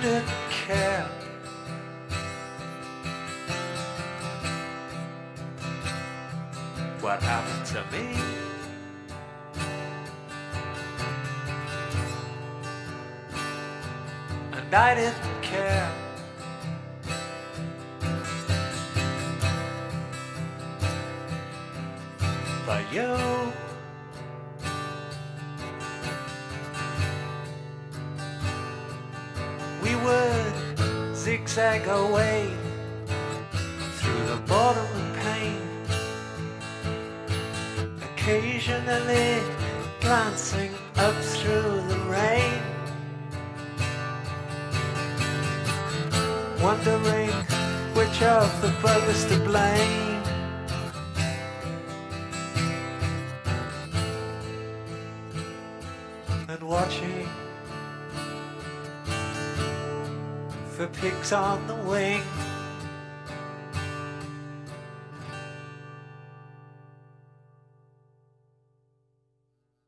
didn't care. What happened to me? And I didn't care. But you, we would zigzag our way through the bottom of pain, occasionally glancing up through the rain, wondering which of the brothers to blame. And watching for pigs on the wing.